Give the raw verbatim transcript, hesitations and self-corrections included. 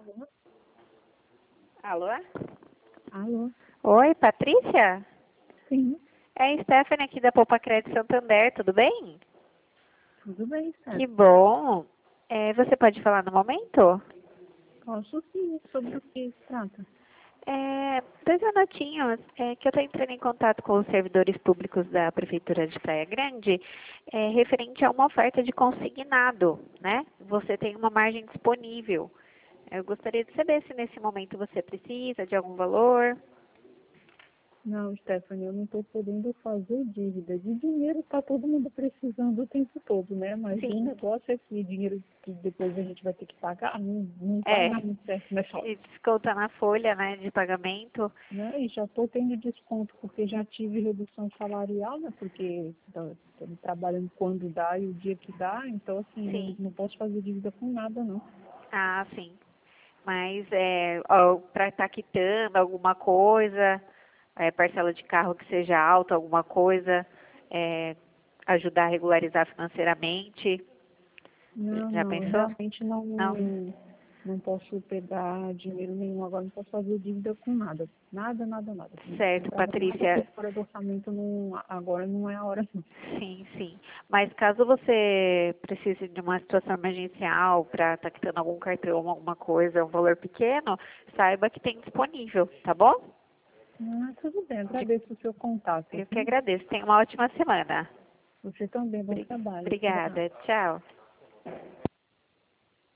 Alô? Alô? Oi, Patrícia? Sim, É a Stephanie aqui da Poupa Crédito Santander, tudo bem? tudo bem, Que certo? bom. É, você pode falar no momento? Posso sim, sobre o que se trata? É, dois minutinhos, é que eu estou entrando em contato com os servidores públicos da Prefeitura de Praia Grande, é, referente a uma oferta de consignado, né? Você tem uma margem disponível. Eu gostaria de saber se nesse momento você precisa de algum valor. Não, Stephanie, eu não estou podendo fazer dívida. De dinheiro está todo mundo precisando o tempo todo, né? Mas o Sim, negócio é que dinheiro que depois a gente vai ter que pagar, não, não vai é. dar muito certo nessa hora. E desconta na folha, né, de pagamento. Né? E já estou tendo desconto, porque já tive redução salarial, né? Porque estou trabalhando quando dá e o dia que dá, então assim, não, Sim. não posso fazer dívida com nada, não. Ah, sim. Mas é, para estar quitando alguma coisa, é, parcela de carro que seja alta, alguma coisa, é, ajudar a regularizar financeiramente. Não, Já não, eu pensou? realmente não, Não? não posso pegar dinheiro nenhum agora, não posso fazer dívida com nada. Nada, nada, nada. Certo, Comprar nada que Patrícia. fora do orçamento não, agora não é a hora não. Sim, sim. Mas caso você precise de uma situação emergencial para estar quitando algum cartão, alguma coisa, um valor pequeno, saiba que tem disponível, tá bom? Ah, tudo bem, De- agradeço o seu contato. Eu que Viu? agradeço. Tenha uma ótima semana. Você também, bom Bri- trabalho. Tchau. Obrigada. Tchau.